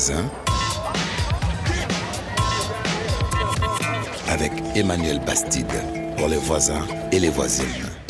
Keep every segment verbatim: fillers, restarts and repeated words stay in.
voisins avec Emmanuel Bastide pour les voisins et les voisines.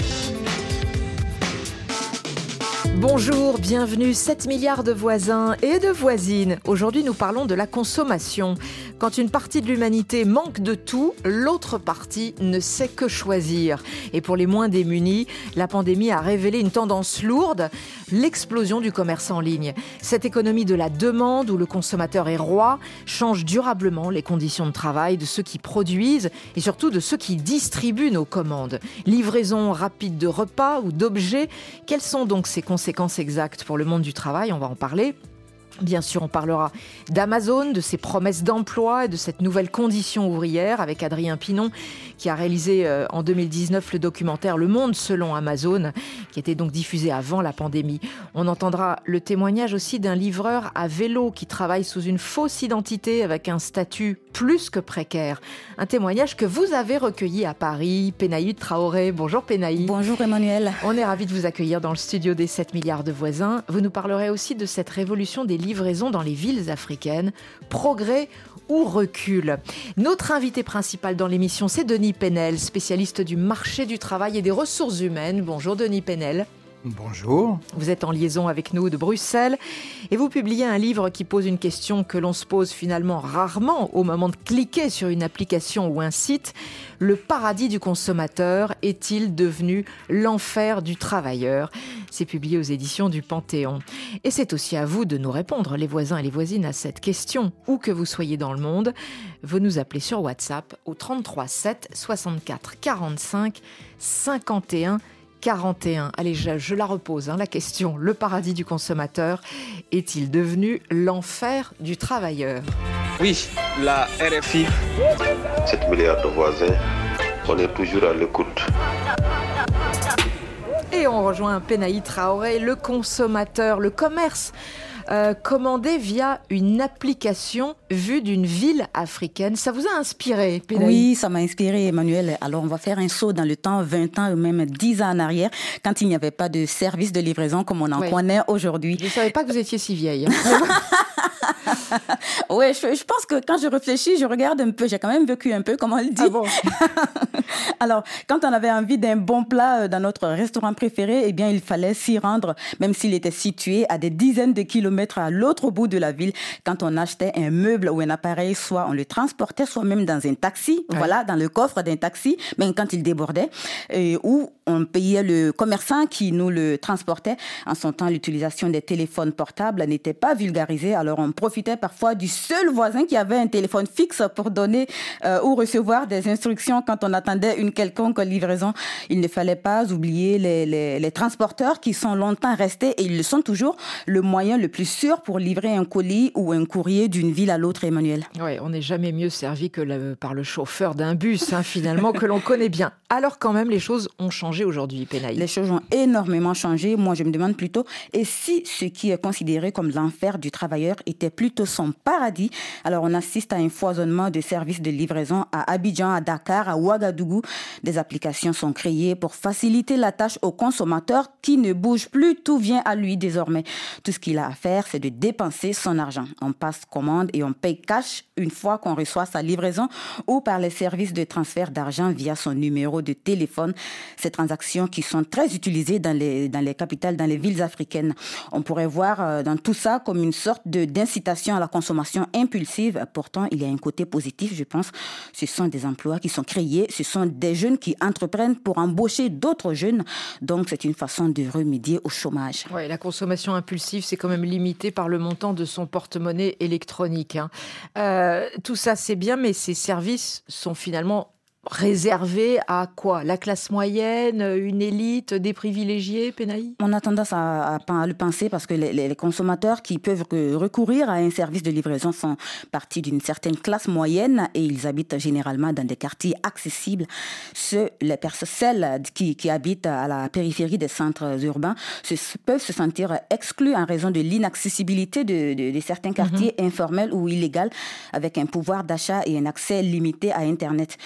Bonjour, bienvenue, sept milliards de voisins et de voisines. Aujourd'hui, nous parlons de la consommation. Quand une partie de l'humanité manque de tout, l'autre partie ne sait que choisir. Et pour les moins démunis, la pandémie a révélé une tendance lourde, l'explosion du commerce en ligne. Cette économie de la demande, où le consommateur est roi, change durablement les conditions de travail de ceux qui produisent et surtout de ceux qui distribuent nos commandes. Livraison rapide de repas ou d'objets, quelles sont donc ces conséquences exactes pour le monde du travail? On va en parler. Bien sûr, on parlera d'Amazon, de ses promesses d'emploi et de cette nouvelle condition ouvrière avec Adrien Pinon qui a réalisé euh, en deux mille dix-neuf le documentaire Le Monde selon Amazon qui était donc diffusé avant la pandémie. On entendra le témoignage aussi d'un livreur à vélo qui travaille sous une fausse identité avec un statut plus que précaire. Un témoignage que vous avez recueilli à Paris. Pénaï Traoré. Bonjour Pénaï. Bonjour Emmanuel. On est ravis de vous accueillir dans le studio des sept milliards de voisins. Vous nous parlerez aussi de cette révolution des livraison dans les villes africaines, progrès ou recul. Notre invité principal dans l'émission, c'est Denis Penel, spécialiste du marché du travail et des ressources humaines. Bonjour Denis Penel. Bonjour. Vous êtes en liaison avec nous de Bruxelles et vous publiez un livre qui pose une question que l'on se pose finalement rarement au moment de cliquer sur une application ou un site. Le paradis du consommateur est-il devenu l'enfer du travailleur? C'est publié aux éditions du Panthéon. Et c'est aussi à vous de nous répondre, les voisins et les voisines, à cette question, où que vous soyez dans le monde. Vous nous appelez sur WhatsApp au trente-trois sept soixante-quatre quarante-cinq cinquante et un quarante et un. Allez, je, je la repose, hein, la question. Le paradis du consommateur est-il devenu l'enfer du travailleur? Oui, la R F I. sept milliards de voisins, on est toujours à l'écoute. Et on rejoint Pénaï Traoré, le consommateur, le commerce euh, commandé via une application vue d'une ville africaine. Ça vous a inspiré, Pénaï? Oui, ça m'a inspiré, Emmanuel. Alors, on va faire un saut dans le temps, vingt ans ou même dix ans en arrière, quand il n'y avait pas de service de livraison comme on en oui. connaît aujourd'hui. Je ne savais pas que vous étiez si vieille. Hein. Oui, je, je pense que quand je réfléchis, je regarde un peu. J'ai quand même vécu un peu, comme on le dit. Ah bon? Alors, quand on avait envie d'un bon plat dans notre restaurant préféré, eh bien, il fallait s'y rendre, même s'il était situé à des dizaines de kilomètres à l'autre bout de la ville. Quand on achetait un meuble ou un appareil, soit on le transportait, soit même dans un taxi, ouais. voilà, dans le coffre d'un taxi, même quand il débordait, et, ou on payait le commerçant qui nous le transportait. En son temps, l'utilisation des téléphones portables n'était pas vulgarisée, alors on profitait parfois du seul voisin qui avait un téléphone fixe pour donner euh, ou recevoir des instructions quand on attendait une quelconque livraison. Il ne fallait pas oublier les, les, les transporteurs qui sont longtemps restés et ils le sont toujours le moyen le plus sûr pour livrer un colis ou un courrier d'une ville à l'autre, Emmanuel. Oui, on n'est jamais mieux servi que le, par le chauffeur d'un bus, hein, finalement, que l'on connaît bien. Alors quand même, les choses ont changé aujourd'hui, Pénaï. Les choses ont énormément changé. Moi, je me demande plutôt, et si ce qui est considéré comme l'enfer du travailleur était plutôt son paradis? Alors, on assiste à un foisonnement de services de livraison à Abidjan, à Dakar, à Ouagadougou. Des applications sont créées pour faciliter la tâche au consommateur qui ne bouge plus. Tout vient à lui désormais. Tout ce qu'il a à faire, c'est de dépenser son argent. On passe commande et on paye cash une fois qu'on reçoit sa livraison ou par les services de transfert d'argent via son numéro de téléphone. Ces transactions qui sont très utilisées dans les, dans les capitales, dans les villes africaines. On pourrait voir dans tout ça comme une sorte de, d'incitation à la consommation impulsive. Pourtant, il y a un côté positif, je pense. Ce sont des emplois qui sont créés. Ce sont des jeunes qui entreprennent pour embaucher d'autres jeunes. Donc, c'est une façon de remédier au chômage. Oui, la consommation impulsive, c'est quand même limité par le montant de son porte-monnaie électronique. Hein. Euh, tout ça, c'est bien, mais ces services sont finalement réservé à quoi? La classe moyenne, une élite, des privilégiés, Pénaï? On a tendance à, à, à le penser parce que les, les consommateurs qui peuvent recourir à un service de livraison font partie d'une certaine classe moyenne et ils habitent généralement dans des quartiers accessibles. Ceux, les personnes, celles qui, qui habitent à la périphérie des centres urbains se, peuvent se sentir exclus en raison de l'inaccessibilité de, de, de certains quartiers mm-hmm. informels ou illégaux avec un pouvoir d'achat et un accès limité à Internet. Étant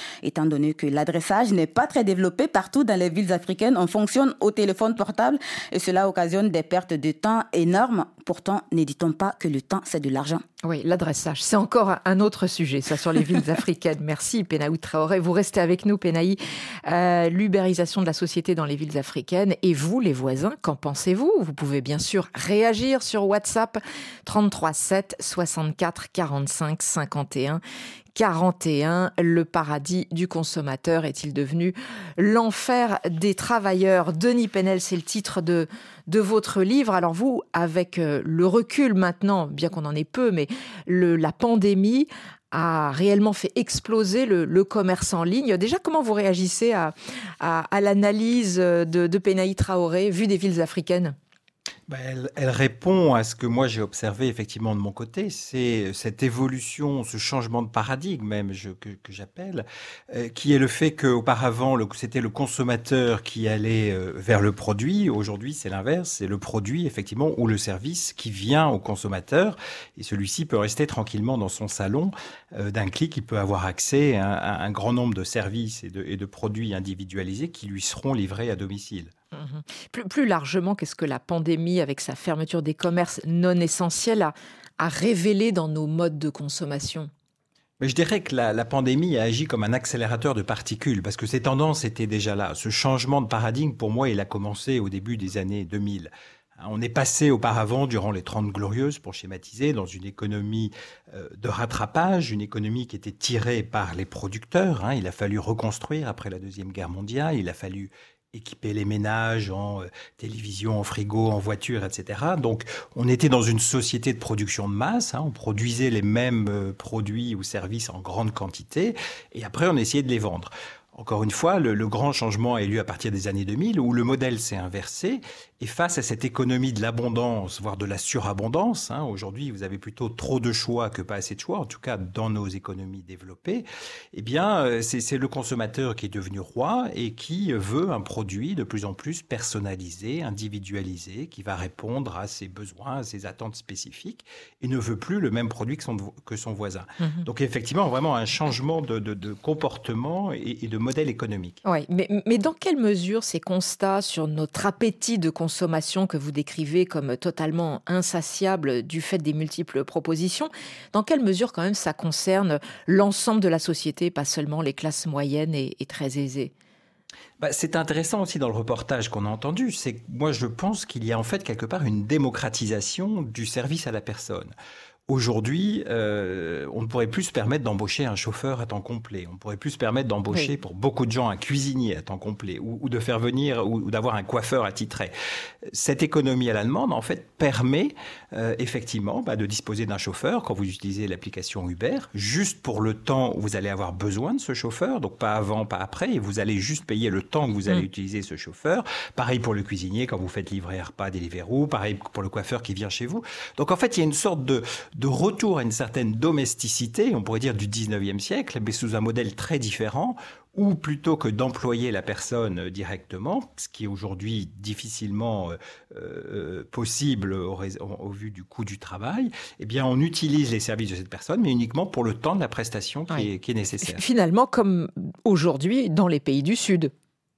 étant donné que l'adressage n'est pas très développé partout dans les villes africaines. On fonctionne au téléphone portable et cela occasionne des pertes de temps énormes. Pourtant, n'hésitons pas que le temps, c'est de l'argent. Oui, l'adressage, c'est encore un autre sujet, ça, sur les villes africaines. Merci, Penaou Traoré. Vous restez avec nous, Penaï. Euh, l'ubérisation de la société dans les villes africaines. Et vous, les voisins, qu'en pensez-vous? Vous pouvez bien sûr réagir sur WhatsApp trente-trois sept soixante-quatre quarante-cinq cinquante et un. quarante et un, le paradis du consommateur est-il devenu l'enfer des travailleurs? Denis Penel, c'est le titre de, de votre livre. Alors vous, avec le recul maintenant, bien qu'on en ait peu, mais le, la pandémie a réellement fait exploser le, le commerce en ligne. Déjà, comment vous réagissez à, à, à l'analyse de, de Penaï Traoré, vue des villes africaines? Ben, elle, elle répond à ce que moi j'ai observé effectivement de mon côté, c'est cette évolution, ce changement de paradigme même je, que, que j'appelle, euh, qui est le fait qu'auparavant le, c'était le consommateur qui allait euh, vers le produit. Aujourd'hui c'est l'inverse, c'est le produit effectivement ou le service qui vient au consommateur et celui-ci peut rester tranquillement dans son salon. Euh, d'un clic, il peut avoir accès à, à un grand nombre de services et de, et de produits individualisés qui lui seront livrés à domicile. Mmh. Plus, plus largement, qu'est-ce que la pandémie, avec sa fermeture des commerces non essentiels, a, a révélé dans nos modes de consommation? Mais je dirais que la, la pandémie a agi comme un accélérateur de particules, parce que ces tendances étaient déjà là. Ce changement de paradigme, pour moi, il a commencé au début des années deux mille. On est passé auparavant, durant les Trente Glorieuses, pour schématiser, dans une économie euh, de rattrapage, une économie qui était tirée par les producteurs. Hein. Il a fallu reconstruire après la Deuxième Guerre mondiale, il a fallu équiper les ménages en euh, télévision, en frigo, en voiture, et cetera. Donc, on était dans une société de production de masse. Hein, on produisait les mêmes euh, produits ou services en grande quantité. Et après, on essayait de les vendre. Encore une fois, le, le grand changement a eu lieu à partir des années deux mille, où le modèle s'est inversé. Et face à cette économie de l'abondance, voire de la surabondance, hein, aujourd'hui, vous avez plutôt trop de choix que pas assez de choix, en tout cas dans nos économies développées, eh bien, c'est, c'est le consommateur qui est devenu roi et qui veut un produit de plus en plus personnalisé, individualisé, qui va répondre à ses besoins, à ses attentes spécifiques, et ne veut plus le même produit que son, que son voisin. Mmh. Donc, effectivement, vraiment un changement de, de, de comportement et, et de modèle économique. Oui, mais, mais dans quelle mesure ces constats sur notre appétit de consommation consommation que vous décrivez comme totalement insatiable du fait des multiples propositions, dans quelle mesure quand même ça concerne l'ensemble de la société, pas seulement les classes moyennes et, et très aisées? Bah, c'est intéressant aussi dans le reportage qu'on a entendu, c'est que moi je pense qu'il y a en fait quelque part une démocratisation du service à la personne. Aujourd'hui, euh, on ne pourrait plus se permettre d'embaucher un chauffeur à temps complet. On ne pourrait plus se permettre d'embaucher oui. pour beaucoup de gens un cuisinier à temps complet ou, ou de faire venir ou, ou d'avoir un coiffeur attitré. Cette économie à la demande, en fait, permet euh, effectivement bah, de disposer d'un chauffeur quand vous utilisez l'application Uber, juste pour le temps où vous allez avoir besoin de ce chauffeur, donc pas avant, pas après, et vous allez juste payer le temps que vous allez mmh. utiliser ce chauffeur. Pareil pour le cuisinier quand vous faites livrer un repas Deliveroo, pareil pour le coiffeur qui vient chez vous. Donc en fait, il y a une sorte de de retour à une certaine domesticité, on pourrait dire du dix-neuvième siècle, mais sous un modèle très différent, où plutôt que d'employer la personne directement, ce qui est aujourd'hui difficilement euh, possible au, au vu du coût du travail, eh bien on utilise les services de cette personne, mais uniquement pour le temps de la prestation qui, oui. est, qui est nécessaire. Finalement, comme aujourd'hui dans les pays du Sud,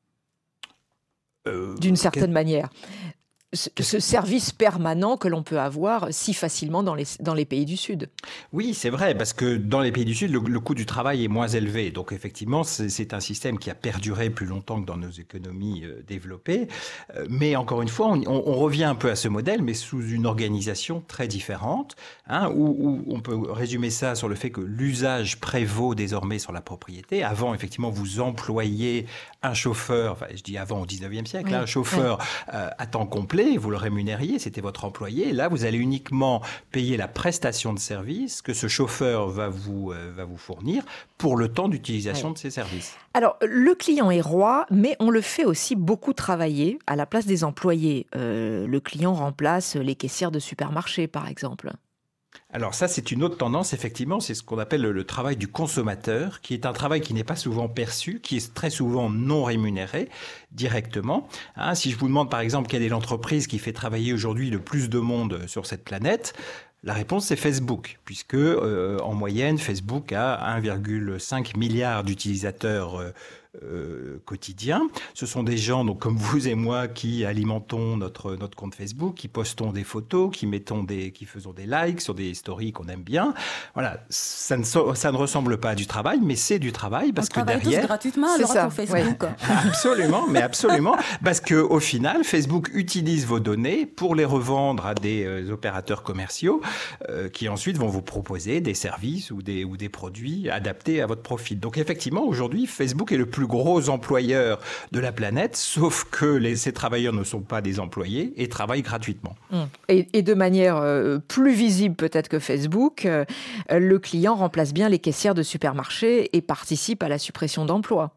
euh, d'une certaine quel... manière. Ce, ce service permanent que l'on peut avoir si facilement dans les, dans les pays du Sud. Oui, c'est vrai, parce que dans les pays du Sud, le, le coût du travail est moins élevé. Donc effectivement, c'est, c'est un système qui a perduré plus longtemps que dans nos économies euh, développées. Euh, mais encore une fois, on, on revient un peu à ce modèle, mais sous une organisation très différente, hein, où, où on peut résumer ça sur le fait que l'usage prévaut désormais sur la propriété. Avant, effectivement, vous employiez un chauffeur, enfin je dis avant au dix-neuvième siècle, oui, hein, un chauffeur oui. euh, à temps complet, vous le rémunériez, c'était votre employé. Là, vous allez uniquement payer la prestation de service que ce chauffeur va vous, euh, va vous fournir pour le temps d'utilisation oui. de ces services. Alors, le client est roi, mais on le fait aussi beaucoup travailler à la place des employés. Euh, le client remplace les caissières de supermarché, par exemple. Alors ça, c'est une autre tendance, effectivement, c'est ce qu'on appelle le, le travail du consommateur, qui est un travail qui n'est pas souvent perçu, qui est très souvent non rémunéré directement. Hein, si je vous demande par exemple quelle est l'entreprise qui fait travailler aujourd'hui le plus de monde sur cette planète, La réponse, c'est Facebook, puisque euh, en moyenne, Facebook a un virgule cinq milliard d'utilisateurs euh, Euh, quotidien. Ce sont des gens, donc comme vous et moi, qui alimentons notre notre compte Facebook, qui postons des photos, qui mettons des, qui faisons des likes sur des stories qu'on aime bien. Voilà, ça ne ça ne ressemble pas à du travail, mais c'est du travail parce On que travaille derrière, tous gratuitement c'est alors ça, sur Facebook. ouais. absolument, mais absolument, parce que au final, Facebook utilise vos données pour les revendre à des euh, opérateurs commerciaux euh, qui ensuite vont vous proposer des services ou des ou des produits adaptés à votre profil. Donc effectivement, aujourd'hui, Facebook est le plus gros employeur de la planète, sauf que les, ces travailleurs ne sont pas des employés et travaillent gratuitement. Et, et de manière euh, plus visible peut-être que Facebook, euh, le client remplace bien les caissières de supermarché et participe à la suppression d'emplois.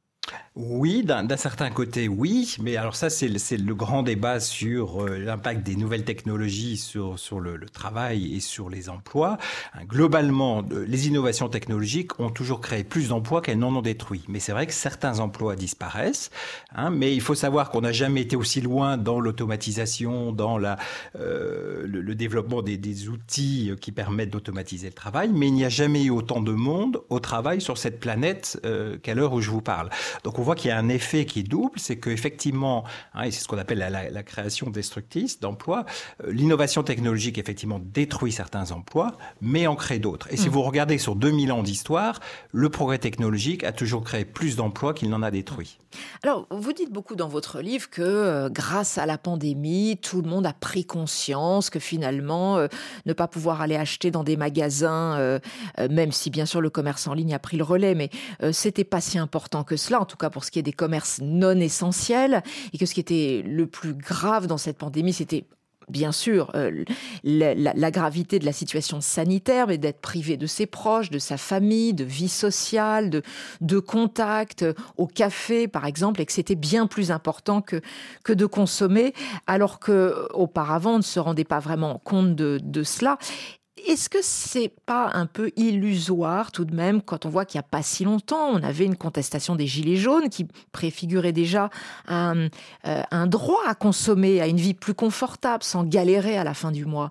Oui, d'un, d'un certain côté, oui. Mais alors ça, c'est le, c'est le grand débat sur euh, l'impact des nouvelles technologies sur, sur le, le travail et sur les emplois. Hein, globalement, de, les innovations technologiques ont toujours créé plus d'emplois qu'elles n'en ont détruit. Mais c'est vrai que certains emplois disparaissent. Hein, mais il faut savoir qu'on n'a jamais été aussi loin dans l'automatisation, dans la, euh, le, le développement des, des outils qui permettent d'automatiser le travail. Mais il n'y a jamais eu autant de monde au travail sur cette planète euh, qu'à l'heure où je vous parle. Donc on voit qu'il y a un effet qui est double, c'est qu'effectivement, hein, et c'est ce qu'on appelle la, la, la création destructrice d'emplois, euh, l'innovation technologique effectivement détruit certains emplois, mais en crée d'autres. Et mmh. si vous regardez sur deux mille ans d'histoire, le progrès technologique a toujours créé plus d'emplois qu'il n'en a détruit. Alors, vous dites beaucoup dans votre livre que euh, grâce à la pandémie, tout le monde a pris conscience que finalement, euh, ne pas pouvoir aller acheter dans des magasins, euh, euh, même si bien sûr le commerce en ligne a pris le relais, mais euh, c'était pas si important que cela, en tout cas pour ce qui est des commerces non essentiels, et que ce qui était le plus grave dans cette pandémie, c'était bien sûr euh, la, la, la gravité de la situation sanitaire, mais d'être privé de ses proches, de sa famille, de vie sociale, de, de contact, euh, au café par exemple, et que c'était bien plus important que, que de consommer, alors qu'auparavant on ne se rendait pas vraiment compte de, de cela. Est-ce que c'est pas un peu illusoire tout de même quand on voit qu'il n'y a pas si longtemps, on avait une contestation des Gilets jaunes qui préfigurait déjà un, euh, un droit à consommer, à une vie plus confortable, sans galérer à la fin du mois?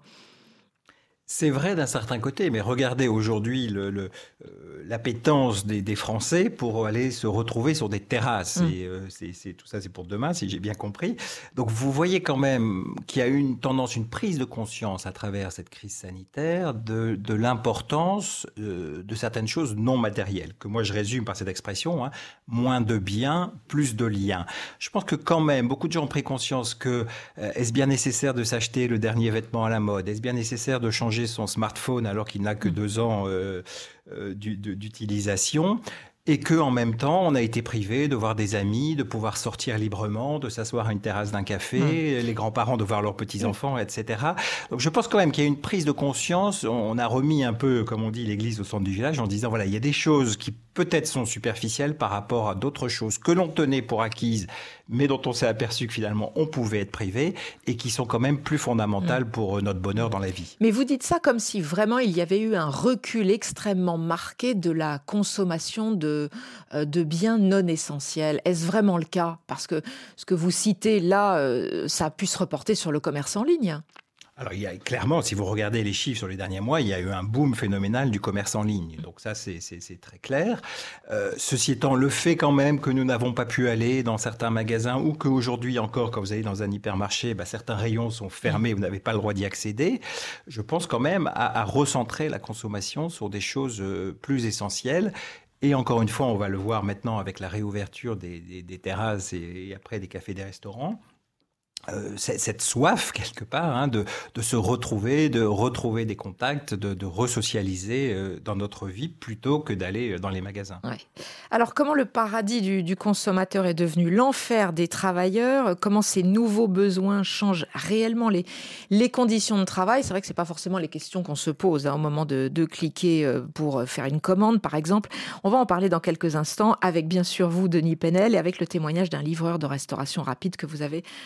C'est vrai d'un certain côté, mais regardez aujourd'hui le, le, euh, l'appétence des, des Français pour aller se retrouver sur des terrasses. Mmh. Et euh, c'est, c'est, tout ça, c'est pour demain, si j'ai bien compris. Donc vous voyez quand même qu'il y a une tendance, une prise de conscience à travers cette crise sanitaire de, de l'importance euh, de certaines choses non matérielles, que moi je résume par cette expression, hein, moins de biens, plus de liens. Je pense que quand même, beaucoup de gens ont pris conscience que euh, est-ce bien nécessaire de s'acheter le dernier vêtement à la mode? Est-ce bien nécessaire de changer son smartphone alors qu'il n'a que deux ans euh, euh, d'utilisation, et que en même temps on a été privé de voir des amis, de pouvoir sortir librement, de s'asseoir à une terrasse d'un café, mmh. les grands-parents de voir leurs petits-enfants, mmh. et cetera. Donc je pense quand même qu'il y a une prise de conscience. On a remis un peu, comme on dit, l'église au centre du village en disant voilà, il y a des choses qui peut-être sont superficielles par rapport à d'autres choses que l'on tenait pour acquises, mais dont on s'est aperçu que finalement on pouvait être privé et qui sont quand même plus fondamentales mmh. pour notre bonheur dans la vie. Mais vous dites ça comme si vraiment il y avait eu un recul extrêmement marqué de la consommation de, de biens non essentiels. Est-ce vraiment le cas? Parce que ce que vous citez là, ça a pu se reporter sur le commerce en ligne. Alors, il y a clairement, si vous regardez les chiffres sur les derniers mois, il y a eu un boom phénoménal du commerce en ligne. Donc ça, c'est, c'est, c'est très clair. Euh, ceci étant, le fait quand même que nous n'avons pas pu aller dans certains magasins ou qu'aujourd'hui encore, quand vous allez dans un hypermarché, bah, certains rayons sont fermés, vous n'avez pas le droit d'y accéder, je pense quand même à, à recentrer la consommation sur des choses euh, plus essentielles. Et encore une fois, on va le voir maintenant avec la réouverture des, des, des terrasses et, et après des cafés, des restaurants. Euh, cette soif quelque part hein, de, de se retrouver, de retrouver des contacts, de, de resocialiser euh, dans notre vie plutôt que d'aller dans les magasins. Ouais. Alors comment le paradis du, du consommateur est devenu l'enfer des travailleurs? Comment ces nouveaux besoins changent réellement les, les conditions de travail? C'est vrai que c'est pas forcément les questions qu'on se pose hein, au moment de, de cliquer pour faire une commande par exemple. On va en parler dans quelques instants avec bien sûr vous Denis Penel et avec le témoignage d'un livreur de restauration rapide que vous avez rencontré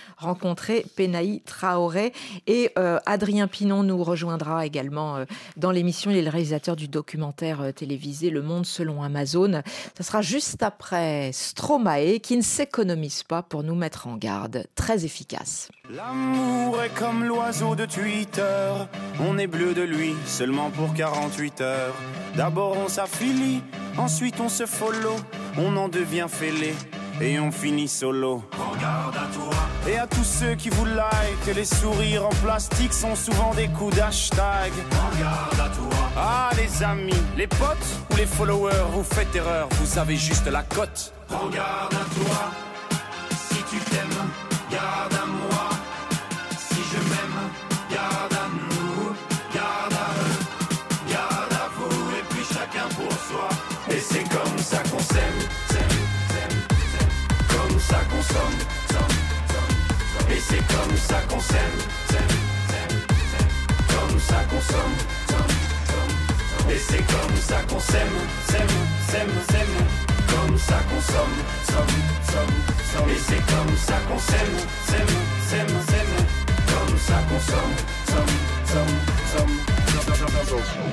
rencontrer Penahi Traoré. Et euh, Adrien Pinon nous rejoindra également euh, dans l'émission. Il est le réalisateur du documentaire euh, télévisé Le Monde selon Amazon. Ça sera juste après Stromae qui ne s'économise pas pour nous mettre en garde. Très efficace. L'amour est comme l'oiseau de Twitter. On est bleu de lui seulement pour quarante-huit heures. D'abord on s'affilie, ensuite on se follow. On en devient fêlé et on finit solo. Regarde à toi. Et à tous ceux qui vous like, les sourires en plastique sont souvent des coups d'hashtag. Regarde à toi. Ah les amis, les potes ou les followers, vous faites erreur, vous avez juste la cote. Regarde à toi. Si tu t'aimes, garde à moi. Si je m'aime, garde à nous. Garde à eux, garde à vous. Et puis chacun pour soi. Et c'est comme ça qu'on s'aime, s'aime, s'aime, s'aime. Comme ça qu'on somme, somme, somme, somme. Et c'est comme ça qu'on s'aime, s'aime, s'aime, s'aime. Comme ça qu'on somme, somme, somme, somme. Et c'est comme ça qu'on s'aime, s'aime, s'aime, s'aime. Comme ça qu'on somme, somme, somme, somme. Et c'est comme ça qu'on s'aime, s'aime, s'aime, s'aime. Comme ça qu'on somme, somme, somme, somme, somme, somme, somme, somme.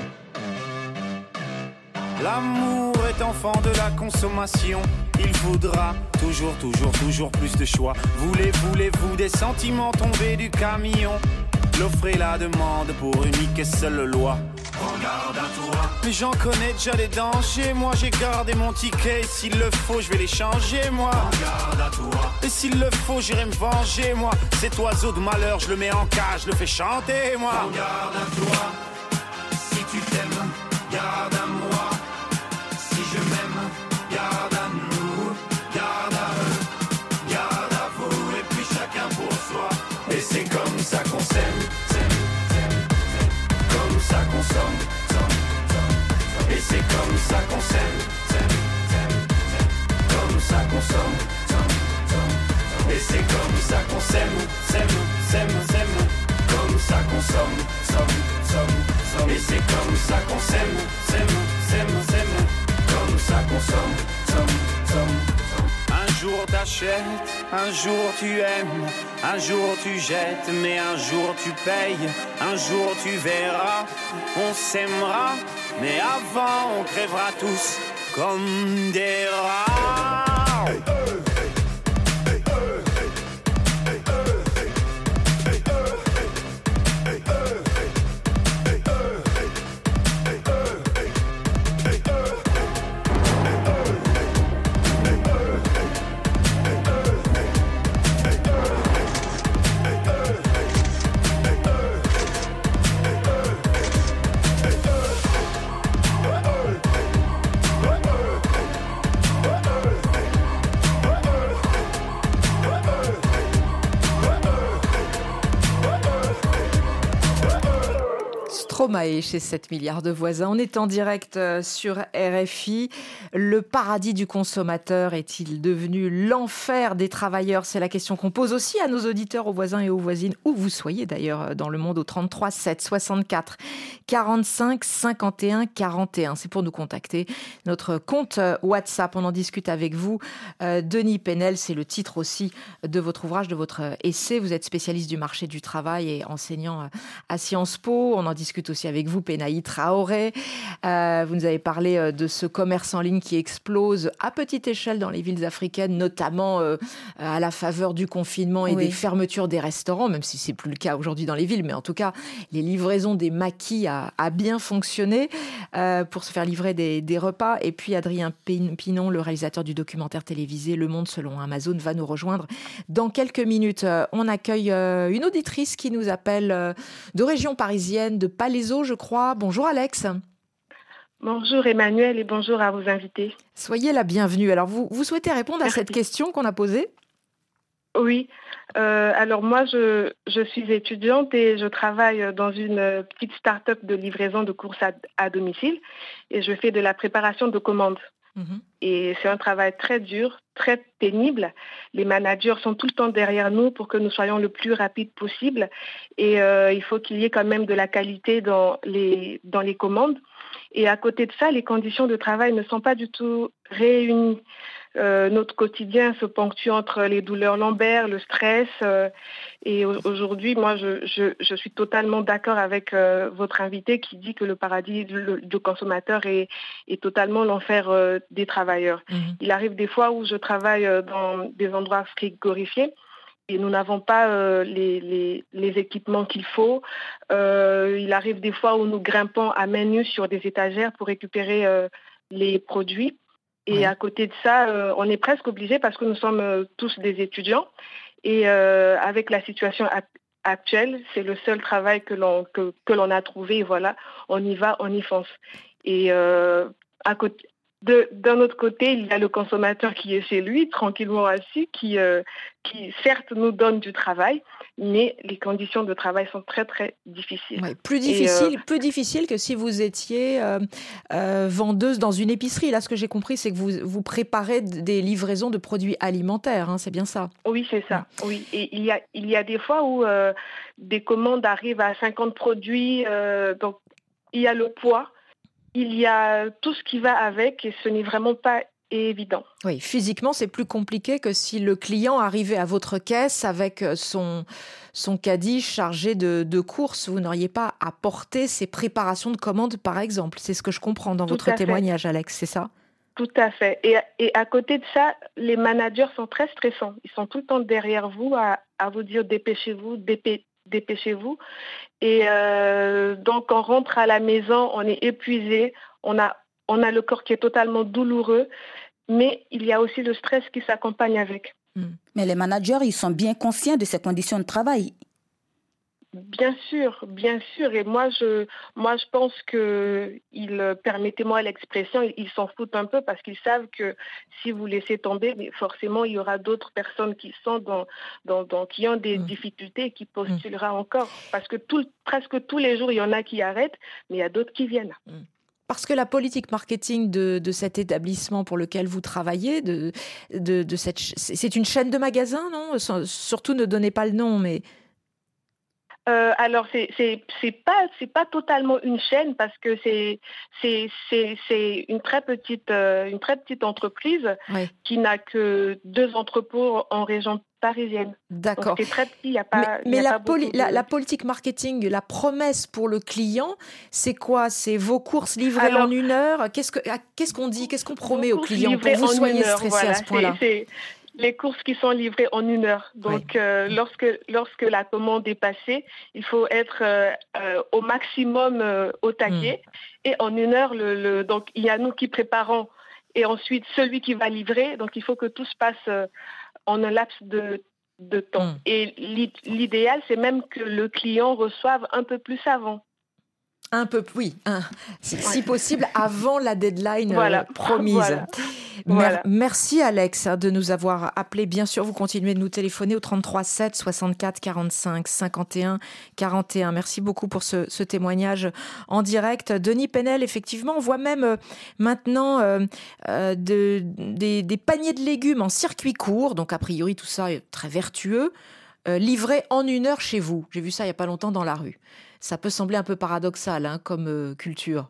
L'amour est enfant de la consommation. Il faudra toujours, toujours, toujours plus de choix. Voulez, voulez-vous des sentiments tombés du camion? L'offre et la demande pour unique et seule loi. Regarde à toi. Mais j'en connais déjà les dangers. Moi j'ai gardé mon ticket. Et s'il le faut, je vais les changer, moi. Regarde à toi. Et s'il le faut, j'irai me venger, moi. Cet oiseau de malheur, je le mets en cage, je le fais chanter, moi. Regarde à toi. Si tu t'aimes, garde à moi. Si je m'aime, garde à nous. Garde à eux, garde à vous. Et puis chacun pour soi. Et c'est comme ça qu'on s'aime, s'aime, s'aime, s'aime. Comme ça qu'on somme, somme, somme, somme. Et c'est comme ça qu'on s'aime, s'aime, s'aime, s'aime. Comme ça qu'on somme, somme, somme, somme. Et c'est comme ça qu'on s'aime, s'aime, s'aime, s'aime. Comme ça qu'on somme, somme, somme, somme. Et c'est comme ça qu'on s'aime, s'aime, s'aime, s'aime. Comme ça qu'on somme, somme, somme, somme. Un jour t'achètes, un jour tu aimes, un jour tu jettes, mais un jour tu payes, un jour tu verras, on s'aimera, mais avant on crèvera tous comme des rats. Hey. Stromae chez sept milliards de voisins. On est en direct sur R F I. Le paradis du consommateur est-il devenu l'enfer des travailleurs? C'est la question qu'on pose aussi à nos auditeurs, aux voisins et aux voisines, où vous soyez d'ailleurs dans le monde, au trente-trois sept soixante-quatre quarante-cinq cinquante et un quarante et un. C'est pour nous contacter. Notre compte WhatsApp, on en discute avec vous. Euh, Denis Penel, c'est le titre aussi de votre ouvrage, de votre essai. Vous êtes spécialiste du marché du travail et enseignant à Sciences Po. On en discute aussi avec vous, Penahi Traoré. Euh, vous nous avez parlé de ce commerce en ligne qui explose à petite échelle dans les villes africaines, notamment euh, à la faveur du confinement et oui. des fermetures des restaurants, même si c'est plus le cas aujourd'hui dans les villes, mais en tout cas, les livraisons des maquis a, a bien fonctionné euh, pour se faire livrer des, des repas. Et puis Adrien Pinon, le réalisateur du documentaire télévisé Le Monde selon Amazon, va nous rejoindre dans quelques minutes. Euh, on accueille euh, une auditrice qui nous appelle euh, de région parisienne, de Palaiseau, je crois. Bonjour Alex. Bonjour Emmanuel et bonjour à vos invités. Soyez la bienvenue. Alors, vous, vous souhaitez répondre Merci. à cette question qu'on a posée ? Oui. Euh, alors moi, je, je suis étudiante et je travaille dans une petite start-up de livraison de courses à, à domicile et je fais de la préparation de commandes. Mmh. Et c'est un travail très dur, très pénible. Les managers sont tout le temps derrière nous pour que nous soyons le plus rapide possible. Et euh, il faut qu'il y ait quand même de la qualité dans les, dans les commandes. Et à côté de ça, les conditions de travail ne sont pas du tout réunies. Euh, notre quotidien se ponctue entre les douleurs lombaires, le stress. Euh, et aujourd'hui, moi, je, je, je suis totalement d'accord avec euh, votre invité qui dit que le paradis du consommateur est, est totalement l'enfer euh, des travailleurs. Mmh. Il arrive des fois où je travaille dans des endroits frigorifiés et nous n'avons pas euh, les, les, les équipements qu'il faut. Euh, il arrive des fois où nous grimpons à main nue sur des étagères pour récupérer euh, les produits. Et ouais. à côté de ça, euh, on est presque obligé parce que nous sommes euh, tous des étudiants. Et euh, avec la situation actuelle, c'est le seul travail que l'on, que, que l'on a trouvé. Et voilà, on y va, on y fonce. Et euh, à côté, de, d'un autre côté, il y a le consommateur qui est chez lui, tranquillement assis, qui, euh, qui certes nous donne du travail, mais les conditions de travail sont très, très difficiles. Ouais, plus difficile, euh, plus difficile que si vous étiez euh, euh, vendeuse dans une épicerie. Là, ce que j'ai compris, c'est que vous, vous préparez des livraisons de produits alimentaires, hein, c'est bien ça? Oui, c'est ça. Oui. Et il y a, il y a des fois où euh, des commandes arrivent à cinquante produits, euh, donc il y a le poids, il y a tout ce qui va avec et ce n'est vraiment pas évident. Oui, physiquement, c'est plus compliqué que si le client arrivait à votre caisse avec son, son caddie chargé de, de courses. Vous n'auriez pas à porter ces préparations de commandes, par exemple. C'est ce que je comprends dans tout votre témoignage, fait. Alex, c'est ça? Tout à fait. Et, et à côté de ça, les managers sont très stressants. Ils sont tout le temps derrière vous à, à vous dire dépêchez-vous, dépêchez-vous. Dépêchez-vous. Et euh, donc, on rentre à la maison, on est épuisé, on a, on a le corps qui est totalement douloureux, mais il y a aussi le stress qui s'accompagne avec. Mais les managers, ils sont bien conscients de ces conditions de travail. Bien sûr, bien sûr. Et moi, je, moi, je pense que, ils, permettez-moi l'expression, ils s'en foutent un peu parce qu'ils savent que si vous laissez tomber, mais forcément, il y aura d'autres personnes qui sont dans, dans, dans qui ont des mmh. difficultés et qui postulera mmh. encore. Parce que tout, presque tous les jours, il y en a qui arrêtent, mais il y a d'autres qui viennent. Mmh. Parce que la politique marketing de, de cet établissement pour lequel vous travaillez, de, de, de cette, c'est une chaîne de magasins, non? Surtout, ne donnez pas le nom, mais... Euh, alors c'est c'est c'est pas c'est pas totalement une chaîne parce que c'est c'est c'est c'est une très petite euh, une très petite entreprise oui. qui n'a que deux entrepôts en région parisienne. D'accord. Donc c'est très petit, il y a pas. Mais, mais y a la, pas poli- de... la la politique marketing, la promesse pour le client, c'est quoi? C'est vos courses livrées alors, en une heure. Qu'est-ce que qu'est-ce qu'on dit? Qu'est-ce qu'on promet aux clients pour que vous soyez stressés voilà, à ce point-là? C'est, c'est... Les courses qui sont livrées en une heure. Donc, oui. euh, lorsque, lorsque la commande est passée, il faut être euh, euh, au maximum euh, au taquet. Mmh. Et en une heure, le, le, donc, il y a nous qui préparons et ensuite celui qui va livrer. Donc, il faut que tout se passe euh, en un laps de, de temps. Mmh. Et l'idéal, c'est même que le client reçoive un peu plus avant. Un peu, oui, un, si, si possible, avant la deadline voilà. euh, promise. Voilà. Mer- voilà. Merci Alex de nous avoir appelé. Bien sûr, vous continuez de nous téléphoner au trente-trois sept soixante-quatre quarante-cinq cinquante et un quarante et un. Merci beaucoup pour ce, ce témoignage en direct. Denis Penel, effectivement, on voit même euh, maintenant euh, euh, de, des, des paniers de légumes en circuit court. Donc, a priori, tout ça est très vertueux. Euh, livrés en une heure chez vous. J'ai vu ça il n'y a pas longtemps dans la rue. Ça peut sembler un peu paradoxal hein, comme euh, culture.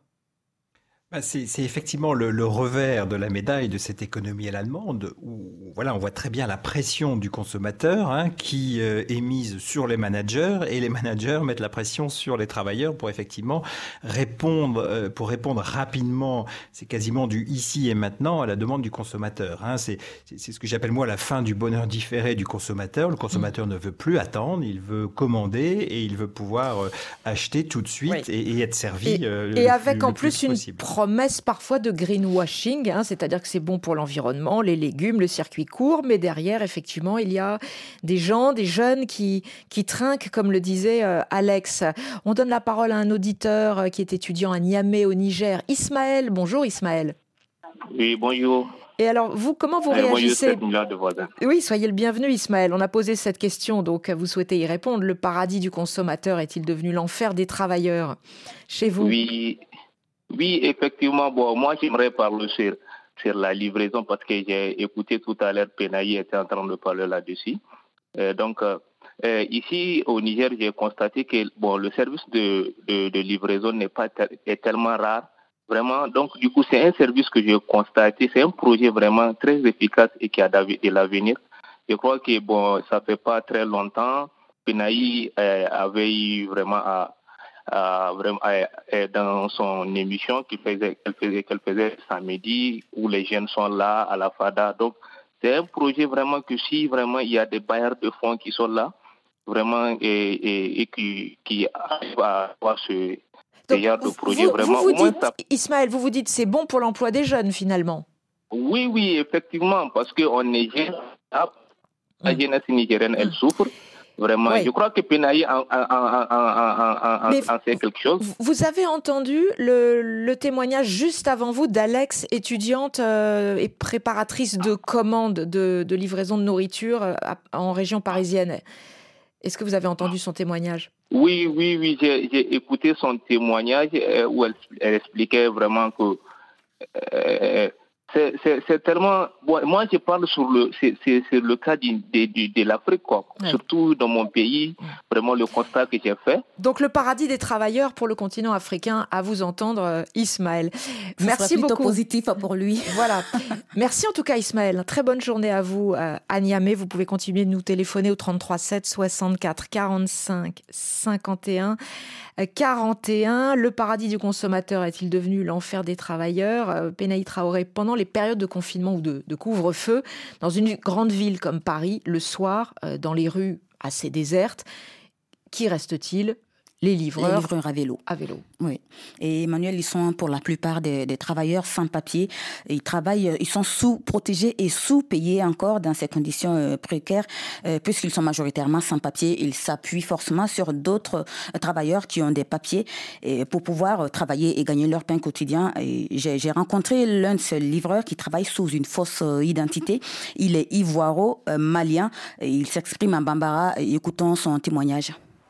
Bah c'est, c'est effectivement le, le revers de la médaille de cette économie à l'allemande où voilà, on voit très bien la pression du consommateur hein, qui euh, est mise sur les managers et les managers mettent la pression sur les travailleurs pour effectivement répondre, euh, pour répondre rapidement. C'est quasiment du ici et maintenant à la demande du consommateur. Hein. C'est, c'est, c'est ce que j'appelle moi la fin du bonheur différé du consommateur. Le consommateur mmh. ne veut plus attendre, il veut commander et il veut pouvoir euh, acheter tout de suite oui. et, et être servi. Et, euh, et le, avec le, en le plus, plus une possible. promesse parfois de greenwashing, hein, c'est-à-dire que c'est bon pour l'environnement, les légumes, le circuit court, mais derrière, effectivement, il y a des gens, des jeunes qui, qui trinquent, comme le disait euh, Alex. On donne la parole à un auditeur euh, qui est étudiant à Niamey, au Niger. Ismaël, bonjour Ismaël. Oui, bonjour. Et alors, vous, comment vous euh, réagissez? Bonjour, de Oui, soyez le bienvenu Ismaël. On a posé cette question, donc vous souhaitez y répondre. Le paradis du consommateur est-il devenu l'enfer des travailleurs chez vous? Oui. Oui, effectivement, bon, moi j'aimerais parler sur sur la livraison parce que j'ai écouté tout à l'heure, Penaï était en train de parler là-dessus. Euh, donc, euh, euh, ici au Niger, j'ai constaté que bon, le service de, de, de livraison n'est pas te- est tellement rare. Vraiment, donc du coup, c'est un service que j'ai constaté, c'est un projet vraiment très efficace et qui a de l'avenir. Je crois que bon, ça fait pas très longtemps, Penaï euh, avait eu vraiment à Euh, vraiment, euh, dans son émission qu'elle faisait, qu'elle faisait, qu'elle faisait samedi, où les jeunes sont là à la FADA. Donc, c'est un projet vraiment que si vraiment il y a des bailleurs de fonds qui sont là, vraiment, et, et, et qui, qui arrivent à avoir ce, ce genre de projet, vous, vraiment. vous, vous au moins, dites, ça... Ismaël, vous vous dites c'est bon pour l'emploi des jeunes finalement. Oui, oui, effectivement, parce qu'on est jeune, la mmh. jeunesse nigérienne, elle mmh. souffre. Vraiment, oui. Je crois que Penaï en, en, en, en, en sait quelque chose. Vous avez entendu le, le témoignage juste avant vous d'Alex, étudiante euh, et préparatrice de commandes de, de livraison de nourriture à, en région parisienne. Est-ce que vous avez entendu son témoignage ? Oui, oui, oui, j'ai, j'ai écouté son témoignage euh, où elle, elle expliquait vraiment que euh, C'est, c'est, c'est tellement. Bon, moi, je parle sur le, c'est, c'est, c'est le cas de, de, de l'Afrique, quoi. Ouais. Surtout dans mon pays, vraiment le constat que j'ai fait. Donc, le paradis des travailleurs pour le continent africain, à vous entendre, Ismaël. Ce Merci beaucoup. Plutôt positif pour lui. Voilà. Merci en tout cas, Ismaël. Très bonne journée à vous, à Niamey. Vous pouvez continuer de nous téléphoner au trente-trois sept soixante-quatre quarante-cinq cinquante et un. quarante et un. Le paradis du consommateur est-il devenu l'enfer des travailleurs ? Penaï Traoré, pendant les périodes de confinement ou de, de couvre-feu, dans une grande ville comme Paris, le soir, euh, dans les rues assez désertes, qui reste-t-il ? Les livreurs, les livreurs à vélo. À vélo. Oui. Et Emmanuel, ils sont pour la plupart des, des travailleurs sans papier. Ils travaillent, ils sont sous-protégés et sous-payés encore dans ces conditions euh, précaires, euh, puisqu'ils sont majoritairement sans papier. Ils s'appuient forcément sur d'autres euh, travailleurs qui ont des papiers et pour pouvoir euh, travailler et gagner leur pain quotidien. Et j'ai, j'ai rencontré l'un de ces livreurs qui travaille sous une fausse euh, identité. Il est ivoiro, euh, malien. Et il s'exprime en bambara. Écoutons son témoignage.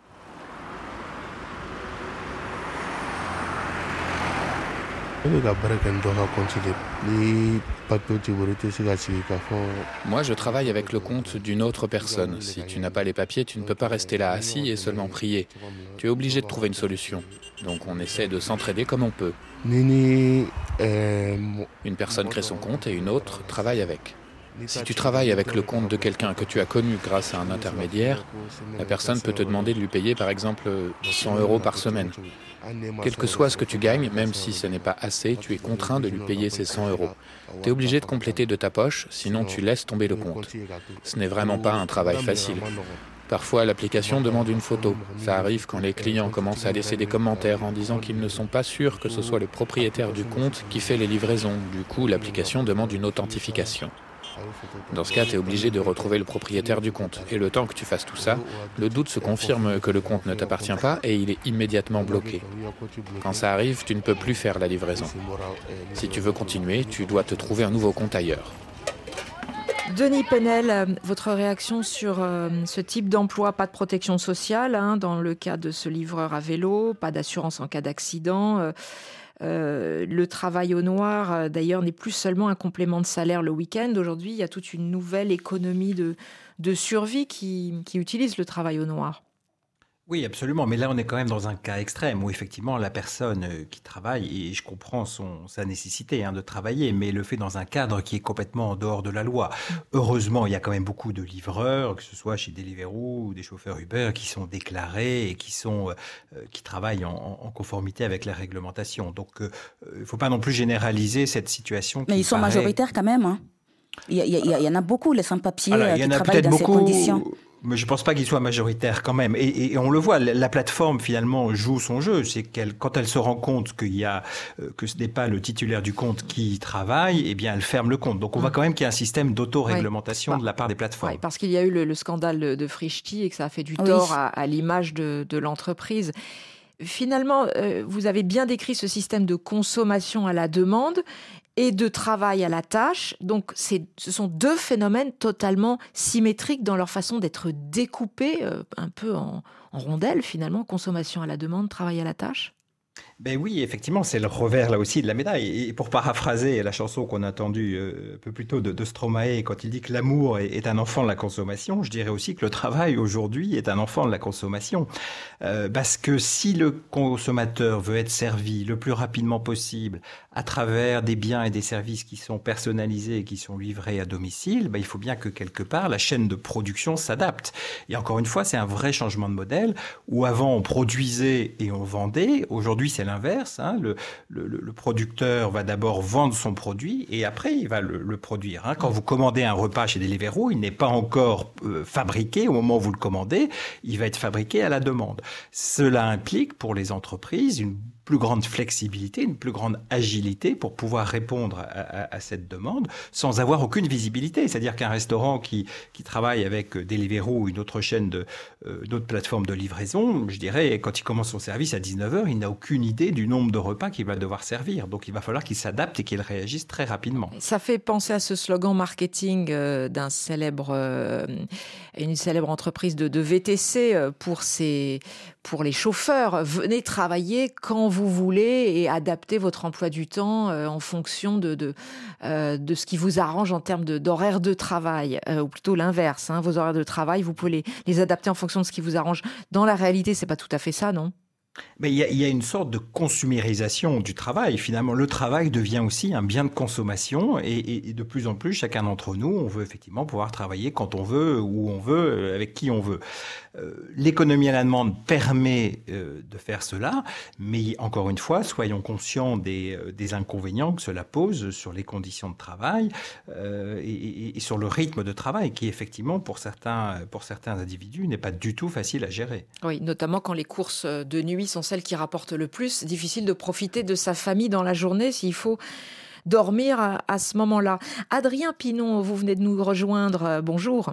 Moi, je travaille avec le compte d'une autre personne. Si tu n'as pas les papiers, tu ne peux pas rester là assis et seulement prier. Tu es obligé de trouver une solution. Donc on essaie de s'entraider comme on peut. Une personne crée son compte et une autre travaille avec. Si tu travailles avec le compte de quelqu'un que tu as connu grâce à un intermédiaire, la personne peut te demander de lui payer par exemple cent euros par semaine. Quel que soit ce que tu gagnes, même si ce n'est pas assez, tu es contraint de lui payer ces cent euros. Tu es obligé de compléter de ta poche, sinon tu laisses tomber le compte. Ce n'est vraiment pas un travail facile. Parfois, l'application demande une photo. Ça arrive quand les clients commencent à laisser des commentaires en disant qu'ils ne sont pas sûrs que ce soit le propriétaire du compte qui fait les livraisons. Du coup, l'application demande une authentification. Dans ce cas, tu es obligé de retrouver le propriétaire du compte. Et le temps que tu fasses tout ça, le doute se confirme que le compte ne t'appartient pas et il est immédiatement bloqué. Quand ça arrive, tu ne peux plus faire la livraison. Si tu veux continuer, tu dois te trouver un nouveau compte ailleurs. Denis Penel, votre réaction sur euh, ce type d'emploi, pas de protection sociale hein, dans le cas de ce livreur à vélo, pas d'assurance en cas d'accident. Euh, euh, le travail au noir, euh, d'ailleurs, n'est plus seulement un complément de salaire le week-end. Aujourd'hui, il y a toute une nouvelle économie de, de survie qui, qui utilise le travail au noir. Oui, absolument. Mais là, on est quand même dans un cas extrême où effectivement la personne qui travaille, et je comprends son, sa nécessité hein, de travailler, mais le fait dans un cadre qui est complètement en dehors de la loi. Heureusement, il y a quand même beaucoup de livreurs, que ce soit chez Deliveroo ou des chauffeurs Uber, qui sont déclarés et qui, sont, euh, qui travaillent en, en conformité avec la réglementation. Donc, il euh, ne faut pas non plus généraliser cette situation. Mais qui ils sont paraît... majoritaires quand même. Hein. Il, y a, il, y a, il y en a beaucoup, les sans-papiers, Alors, qui travaillent dans beaucoup... ces conditions. Mais je ne pense pas qu'il soit majoritaire quand même. Et, et on le voit, la plateforme finalement joue son jeu. C'est qu'elle, quand elle se rend compte qu'il y a, euh, que ce n'est pas le titulaire du compte qui travaille, eh bien elle ferme le compte. Donc on voit quand même qu'il y a un système d'autoréglementation oui. de la part des plateformes. Oui, parce qu'il y a eu le, le scandale de, de Frischti et que ça a fait du tort oui. à, à l'image de, de l'entreprise. Finalement, euh, vous avez bien décrit ce système de consommation à la demande et de travail à la tâche. Donc, c'est, ce sont deux phénomènes totalement symétriques dans leur façon d'être découpés, euh, un peu en, en rondelles finalement, consommation à la demande, travail à la tâche. Ben oui, effectivement, c'est le revers là aussi de la médaille. Et pour paraphraser la chanson qu'on a entendue euh, un peu plus tôt de, de Stromae, quand il dit que l'amour est, est un enfant de la consommation, je dirais aussi que le travail aujourd'hui est un enfant de la consommation. Euh, parce que si le consommateur veut être servi le plus rapidement possible à travers des biens et des services qui sont personnalisés et qui sont livrés à domicile, ben il faut bien que quelque part la chaîne de production s'adapte. Et encore une fois, c'est un vrai changement de modèle où avant on produisait et on vendait. Aujourd'hui, c'est l'inverse. Hein. Le, le, le producteur va d'abord vendre son produit et après, il va le, le produire. Hein. Quand vous commandez un repas chez Deliveroo, il n'est pas encore euh, fabriqué au moment où vous le commandez. Il va être fabriqué à la demande. Cela implique pour les entreprises une plus grande flexibilité, une plus grande agilité pour pouvoir répondre à, à, à cette demande sans avoir aucune visibilité. C'est-à-dire qu'un restaurant qui, qui travaille avec Deliveroo ou une autre chaîne, de, euh, d'autres plateformes de livraison, je dirais, quand il commence son service à dix-neuf heures, il n'a aucune idée du nombre de repas qu'il va devoir servir. Donc il va falloir qu'il s'adapte et qu'il réagisse très rapidement. Ça fait penser à ce slogan marketing euh, d'un célèbre, euh, une célèbre entreprise de, de V T C pour, ses, pour les chauffeurs. Venez travailler quand vous voulez et adapter votre emploi du temps euh, en fonction de, de, euh, de ce qui vous arrange en termes de, d'horaires de travail, euh, ou plutôt l'inverse. Hein, vos horaires de travail, vous pouvez les, les adapter en fonction de ce qui vous arrange. Dans la réalité, c'est pas tout à fait ça, non ? Mais il y, a, il y a une sorte de consumérisation du travail. Finalement, le travail devient aussi un bien de consommation et, et, et de plus en plus, chacun d'entre nous, on veut effectivement pouvoir travailler quand on veut, où on veut, avec qui on veut. Euh, l'économie à la demande permet euh, de faire cela, mais encore une fois, soyons conscients des, des inconvénients que cela pose sur les conditions de travail euh, et, et sur le rythme de travail qui, effectivement, pour certains, pour certains individus, n'est pas du tout facile à gérer. Oui, notamment quand les courses de nuit sont celles qui rapportent le plus. Difficile de profiter de sa famille dans la journée s'il faut dormir à, à ce moment-là. Adrien Pinon, vous venez de nous rejoindre. Bonjour.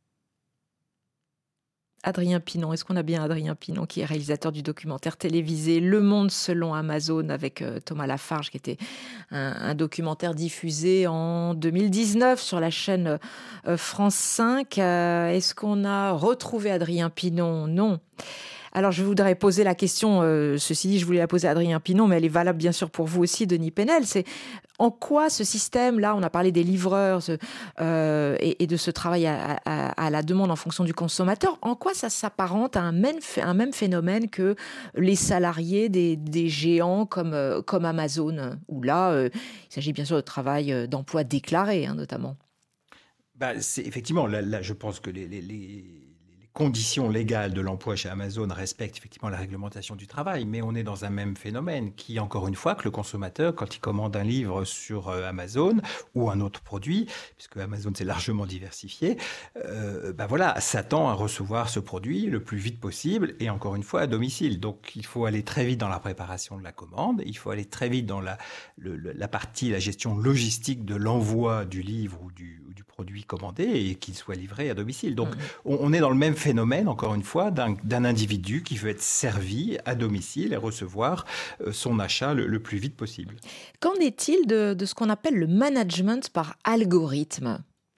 Adrien Pinon, est-ce qu'on a bien Adrien Pinon qui est réalisateur du documentaire télévisé Le Monde selon Amazon avec euh, Thomas Lafarge, qui était un, un documentaire diffusé en deux mille dix-neuf sur la chaîne euh, France cinq. Euh, est-ce qu'on a retrouvé Adrien Pinon ? Non. Alors, je voudrais poser la question, euh, ceci dit, je voulais la poser à Adrien Pinon, mais elle est valable bien sûr pour vous aussi, Denis Penel. C'est en quoi ce système-là, on a parlé des livreurs euh, et, et de ce travail à, à, à la demande en fonction du consommateur, en quoi ça s'apparente à un même, un même phénomène que les salariés des, des géants comme, euh, comme Amazon, où là, euh, il s'agit bien sûr de travail euh, d'emploi déclaré, hein, notamment. Bah, c'est, effectivement, là, là, je pense que les... les, les... conditions légales de l'emploi chez Amazon respectent effectivement la réglementation du travail, mais on est dans un même phénomène qui, encore une fois, que le consommateur, quand il commande un livre sur Amazon ou un autre produit, puisque Amazon s'est largement diversifié, euh, ben voilà, s'attend à recevoir ce produit le plus vite possible et encore une fois à domicile. Donc il faut aller très vite dans la préparation de la commande, il faut aller très vite dans la, le, la partie, la gestion logistique de l'envoi du livre ou du, ou du produit commandé et qu'il soit livré à domicile. Donc on, on est dans le même phénomène, encore une fois, d'un, d'un individu qui veut être servi à domicile et recevoir euh, son achat le, le plus vite possible. Qu'en est-il de, de ce qu'on appelle le management par algorithme ?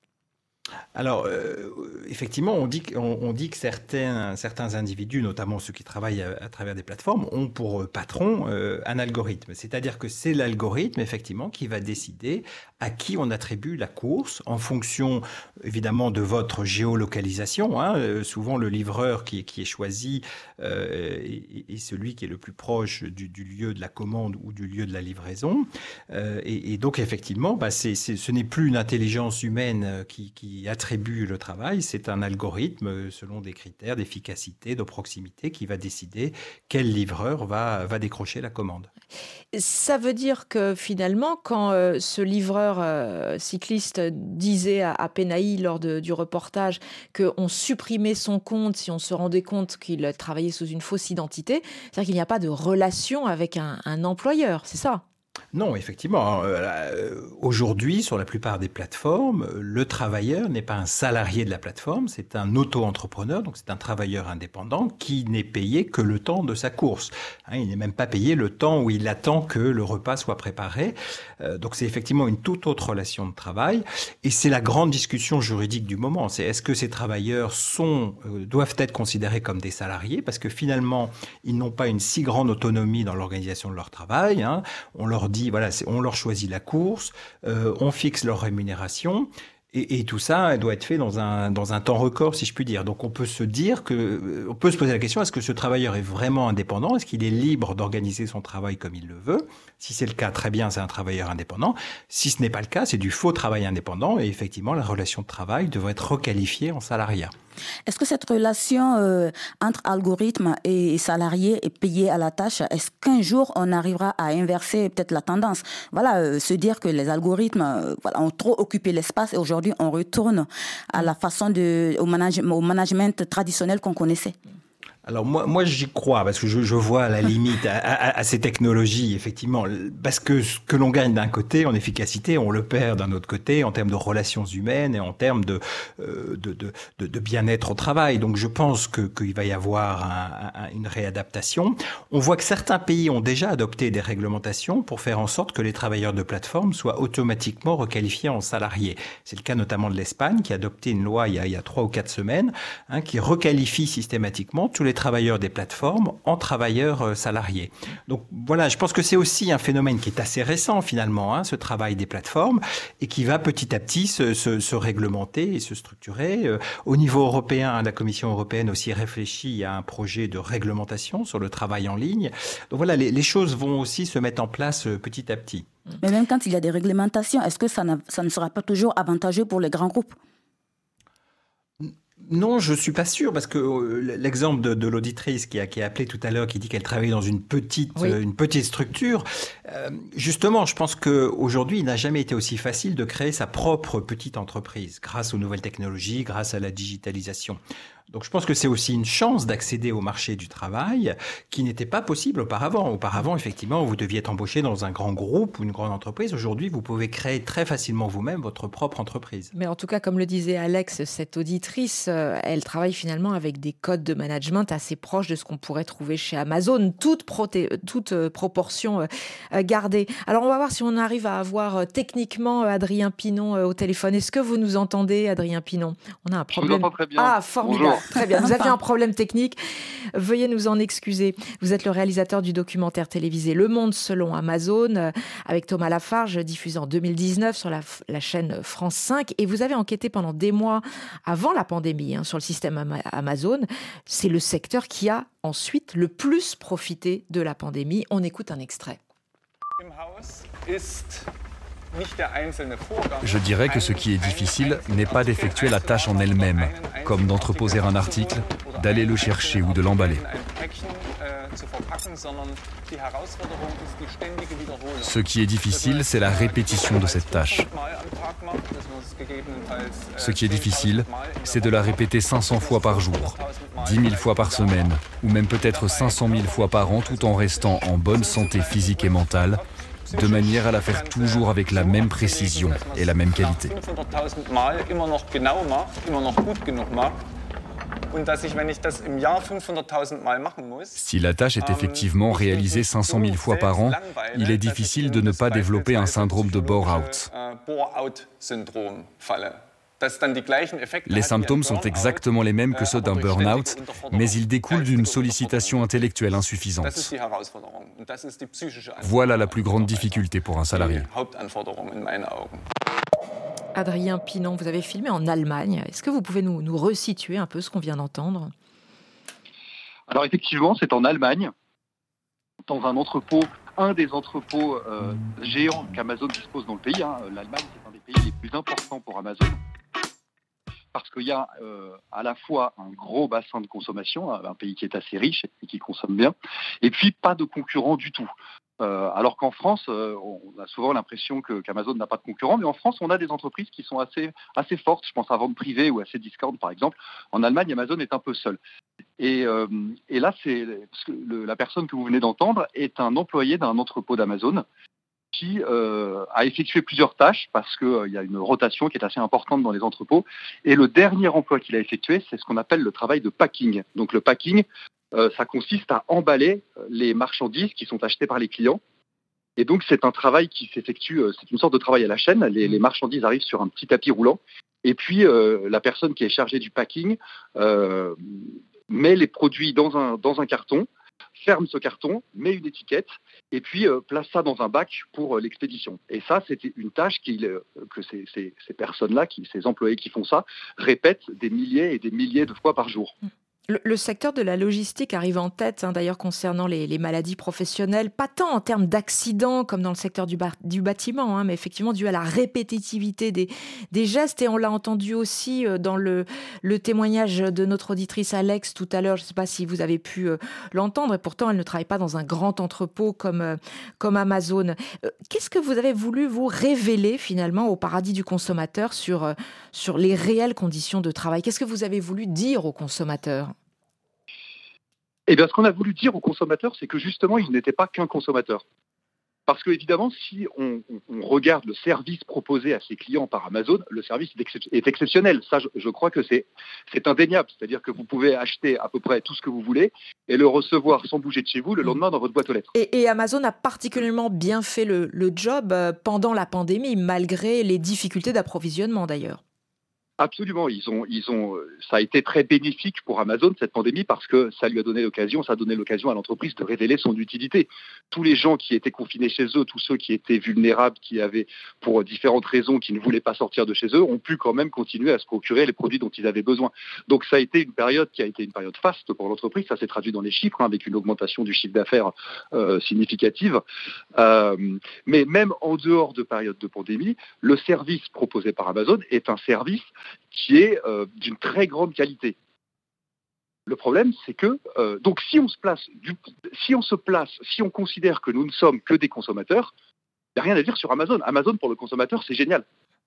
Alors, euh, effectivement, on dit, on, on dit que certains, certains individus, notamment ceux qui travaillent à, à travers des plateformes, ont pour patron euh, un algorithme. C'est-à-dire que c'est l'algorithme, effectivement, qui va décider à qui on attribue la course en fonction, évidemment, de votre géolocalisation. Hein. Euh, souvent, le livreur qui, qui est choisi euh, est, est celui qui est le plus proche du, du lieu de la commande ou du lieu de la livraison. Euh, et, et donc, effectivement, bah, c'est, c'est, ce n'est plus une intelligence humaine qui, qui attribue le travail, c'est un algorithme selon des critères d'efficacité, de proximité qui va décider quel livreur va, va décrocher la commande. Ça veut dire que finalement, quand euh, ce livreur euh, cycliste disait à, à Penaï lors de, du reportage qu'on supprimait son compte si on se rendait compte qu'il travaillait sous une fausse identité, c'est-à-dire qu'il n'y a pas de relation avec un, un employeur, c'est ça ? Non, effectivement. Euh, aujourd'hui, sur la plupart des plateformes, le travailleur n'est pas un salarié de la plateforme, c'est un auto-entrepreneur, donc c'est un travailleur indépendant qui n'est payé que le temps de sa course. Hein, il n'est même pas payé le temps où il attend que le repas soit préparé. Euh, donc c'est effectivement une toute autre relation de travail. Et c'est la grande discussion juridique du moment. C'est est-ce que ces travailleurs sont, euh, doivent être considérés comme des salariés, parce que finalement, ils n'ont pas une si grande autonomie dans l'organisation de leur travail. Hein. On leur dit voilà, c'est, on leur choisit la course, euh, on fixe leur rémunération. Et, et tout ça doit être fait dans un, dans un temps record, si je puis dire. Donc on peut se dire que, on peut se poser la question, est-ce que ce travailleur est vraiment indépendant? Est-ce qu'il est libre d'organiser son travail comme il le veut? Si c'est le cas, très bien, c'est un travailleur indépendant. Si ce n'est pas le cas, c'est du faux travail indépendant. Et effectivement, la relation de travail devrait être requalifiée en salariat. Est-ce que cette relation euh, entre algorithme et salarié est payée à la tâche? Est-ce qu'un jour on arrivera à inverser peut-être la tendance? Voilà, euh, se dire que les algorithmes euh, voilà, ont trop occupé l'espace et aujourd'hui on retourne à la façon de au, manage, au management traditionnel qu'on connaissait. Alors moi, moi j'y crois parce que je, je vois la limite à, à, à ces technologies, effectivement, parce que ce que l'on gagne d'un côté en efficacité, on le perd d'un autre côté en termes de relations humaines et en termes de, euh, de, de, de, de bien-être au travail. Donc je pense que, qu'il va y avoir un, un, une réadaptation. On voit que certains pays ont déjà adopté des réglementations pour faire en sorte que les travailleurs de plateforme soient automatiquement requalifiés en salariés. C'est le cas notamment de l'Espagne qui a adopté une loi il y a, il y a trois ou quatre semaines hein, qui requalifie systématiquement tous les travailleurs des plateformes en travailleurs euh, salariés. Donc voilà, je pense que c'est aussi un phénomène qui est assez récent finalement, hein, ce travail des plateformes, et qui va petit à petit se, se, se réglementer et se structurer. Euh, au niveau européen, la Commission européenne aussi réfléchit à un projet de réglementation sur le travail en ligne. Donc voilà, les, les choses vont aussi se mettre en place euh, petit à petit. Mais même quand il y a des réglementations, est-ce que ça, ça ne sera pas toujours avantageux pour les grands groupes ? Non, je suis pas sûr, parce que l'exemple de, de l'auditrice qui a, qui a appelé tout à l'heure, qui dit qu'elle travaille dans une petite, oui. euh, une petite structure, euh, justement, je pense qu'aujourd'hui, il n'a jamais été aussi facile de créer sa propre petite entreprise, grâce aux nouvelles technologies, grâce à la digitalisation. Donc je pense que c'est aussi une chance d'accéder au marché du travail qui n'était pas possible auparavant. Auparavant, effectivement, vous deviez être embauché dans un grand groupe ou une grande entreprise. Aujourd'hui, vous pouvez créer très facilement vous-même votre propre entreprise. Mais en tout cas, comme le disait Alex, cette auditrice, elle travaille finalement avec des codes de management assez proches de ce qu'on pourrait trouver chez Amazon, toute, proté- toute proportion gardée. Alors on va voir si on arrive à avoir techniquement Adrien Pinon au téléphone. Est-ce que vous nous entendez, Adrien Pinon? On a un problème. Je vous entends très bien. Ah, formidable. Bonjour. Très bien, nous avions un problème technique. Veuillez nous en excuser. Vous êtes le réalisateur du documentaire télévisé Le Monde selon Amazon, avec Thomas Lafarge, diffusé en deux mille dix-neuf sur la, la chaîne France cinq. Et vous avez enquêté pendant des mois avant la pandémie hein, sur le système Amazon. C'est le secteur qui a ensuite le plus profité de la pandémie. On écoute un extrait. Je dirais que ce qui est difficile n'est pas d'effectuer la tâche en elle-même, comme d'entreposer un article, d'aller le chercher ou de l'emballer. Ce qui est difficile, c'est la répétition de cette tâche. Ce qui est difficile, c'est de la répéter cinq cents fois par jour, dix mille fois par semaine, ou même peut-être cinq cent mille fois par an, tout en restant en bonne santé physique et mentale, de manière à la faire toujours avec la même précision et la même qualité. Si la tâche est effectivement réalisée cinq cent mille fois par an, il est difficile de ne pas développer un syndrome de bore-out. Les symptômes sont exactement les mêmes que ceux d'un burn-out, mais ils découlent d'une sollicitation intellectuelle insuffisante. Voilà la plus grande difficulté pour un salarié. Adrien Pinon, vous avez filmé en Allemagne. Est-ce que vous pouvez nous, nous resituer un peu ce qu'on vient d'entendre ? Alors effectivement, c'est en Allemagne, dans un entrepôt, un des entrepôts euh, géants qu'Amazon dispose dans le pays. Hein. L'Allemagne, c'est un des pays les plus importants pour Amazon. Parce qu'il y a euh, à la fois un gros bassin de consommation, un pays qui est assez riche et qui consomme bien, et puis pas de concurrents du tout. Euh, alors qu'en France, euh, on a souvent l'impression que, qu'Amazon n'a pas de concurrents, mais en France, on a des entreprises qui sont assez, assez fortes. Je pense à Vente Privée ou à Cdiscount, par exemple. En Allemagne, Amazon est un peu seul. Et, euh, et là, c'est, parce que le, la personne que vous venez d'entendre est un employé d'un entrepôt d'Amazon qui euh, a effectué plusieurs tâches parce qu'il euh, y a une rotation qui est assez importante dans les entrepôts. Et le dernier emploi qu'il a effectué, c'est ce qu'on appelle le travail de packing. Donc le packing, euh, ça consiste à emballer les marchandises qui sont achetées par les clients. Et donc c'est un travail qui s'effectue, euh, c'est une sorte de travail à la chaîne. Les, les marchandises arrivent sur un petit tapis roulant. Et puis euh, la personne qui est chargée du packing euh, met les produits dans un, dans un carton, ferme ce carton, met une étiquette et puis euh, place ça dans un bac pour euh, l'expédition. Et ça, c'était une tâche qui, euh, que ces, ces, ces personnes-là, qui, ces employés qui font ça, répètent des milliers et des milliers de fois par jour. Le, le secteur de la logistique arrive en tête, hein, d'ailleurs, concernant les, les maladies professionnelles, pas tant en termes d'accidents comme dans le secteur du, bar, du bâtiment, hein, mais effectivement dû à la répétitivité des, des gestes. Et on l'a entendu aussi euh, dans le, le témoignage de notre auditrice Alex tout à l'heure. Je ne sais pas si vous avez pu euh, l'entendre, et pourtant elle ne travaille pas dans un grand entrepôt comme, euh, comme Amazon. Euh, qu'est-ce que vous avez voulu vous révéler finalement au paradis du consommateur sur, euh, sur les réelles conditions de travail? Qu'est-ce que vous avez voulu dire aux consommateurs? Eh bien, ce qu'on a voulu dire aux consommateurs, c'est que justement, ils n'étaient pas qu'un consommateur. Parce que, évidemment, si on, on regarde le service proposé à ses clients par Amazon, le service est, excep- est exceptionnel. Ça, je, je crois que c'est, c'est indéniable. C'est-à-dire que vous pouvez acheter à peu près tout ce que vous voulez et le recevoir sans bouger de chez vous le lendemain dans votre boîte aux lettres. Et, et Amazon a particulièrement bien fait le, le job pendant la pandémie, malgré les difficultés d'approvisionnement d'ailleurs. Absolument, ils ont, ils ont, ça a été très bénéfique pour Amazon cette pandémie parce que ça lui a donné l'occasion, ça a donné l'occasion à l'entreprise de révéler son utilité. Tous les gens qui étaient confinés chez eux, tous ceux qui étaient vulnérables, qui avaient pour différentes raisons, qui ne voulaient pas sortir de chez eux, ont pu quand même continuer à se procurer les produits dont ils avaient besoin. Donc ça a été une période qui a été une période faste pour l'entreprise. Ça s'est traduit dans les chiffres, hein, avec une augmentation du chiffre d'affaires euh, significative. Euh, mais même en dehors de période de pandémie, le service proposé par Amazon est un service qui est euh, d'une très grande qualité. Le problème, c'est que euh, donc si on se place, du, si on se place, si on considère que nous ne sommes que des consommateurs, il n'y a rien à dire sur Amazon. Amazon pour le consommateur, c'est génial.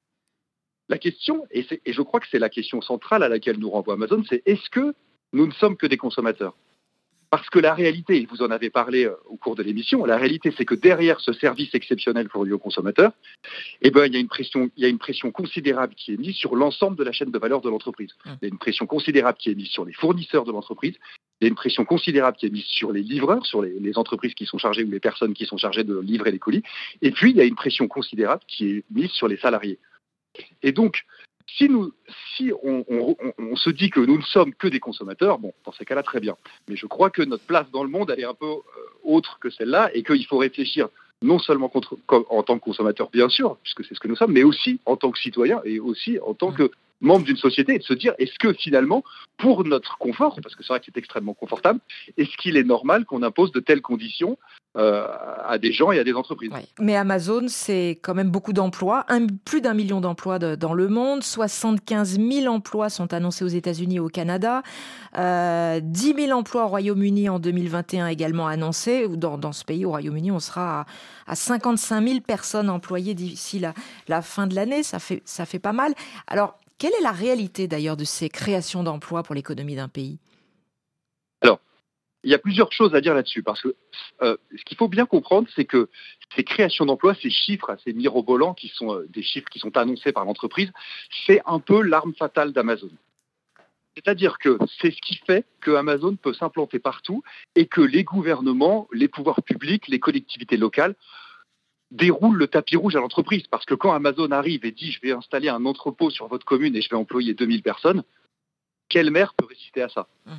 La question, et, c'est, et je crois que c'est la question centrale à laquelle nous renvoie Amazon, c'est est-ce que nous ne sommes que des consommateurs ? Parce que la réalité, vous en avez parlé au cours de l'émission, la réalité c'est que derrière ce service exceptionnel fourni aux consommateurs, eh ben, il y a une pression, il y a une pression considérable qui est mise sur l'ensemble de la chaîne de valeur de l'entreprise. Il y a une pression considérable qui est mise sur les fournisseurs de l'entreprise, il y a une pression considérable qui est mise sur les livreurs, sur les, les entreprises qui sont chargées ou les personnes qui sont chargées de livrer les colis, et puis il y a une pression considérable qui est mise sur les salariés. Et donc, Si, nous, si on, on, on se dit que nous ne sommes que des consommateurs, bon, dans ces cas-là, très bien. Mais je crois que notre place dans le monde, elle est un peu euh, autre que celle-là et qu'il faut réfléchir non seulement contre, en tant que consommateur, bien sûr, puisque c'est ce que nous sommes, mais aussi en tant que citoyen et aussi en tant que membre d'une société et de se dire, est-ce que finalement, pour notre confort, parce que c'est vrai que c'est extrêmement confortable, est-ce qu'il est normal qu'on impose de telles conditions euh, à des gens et à des entreprises ? Oui. Mais Amazon, c'est quand même beaucoup d'emplois, un, plus d'un million d'emplois de, dans le monde, soixante-quinze mille emplois sont annoncés aux États-Unis et au Canada, euh, dix mille emplois au Royaume-Uni en deux mille vingt et un également annoncés. Dans, dans ce pays, au Royaume-Uni, on sera à, à cinquante-cinq mille personnes employées d'ici la, la fin de l'année, ça fait, ça fait pas mal. Alors, quelle est la réalité d'ailleurs de ces créations d'emplois pour l'économie d'un pays ? Alors, il y a plusieurs choses à dire là-dessus, parce que euh, ce qu'il faut bien comprendre, c'est que ces créations d'emplois, ces chiffres assez mirobolants, qui sont euh, des chiffres qui sont annoncés par l'entreprise, c'est un peu l'arme fatale d'Amazon. C'est-à-dire que c'est ce qui fait que Amazon peut s'implanter partout et que les gouvernements, les pouvoirs publics, les collectivités locales déroule le tapis rouge à l'entreprise. Parce que quand Amazon arrive et dit « je vais installer un entrepôt sur votre commune et je vais employer deux mille personnes », quel maire peut résister à ça ? mmh.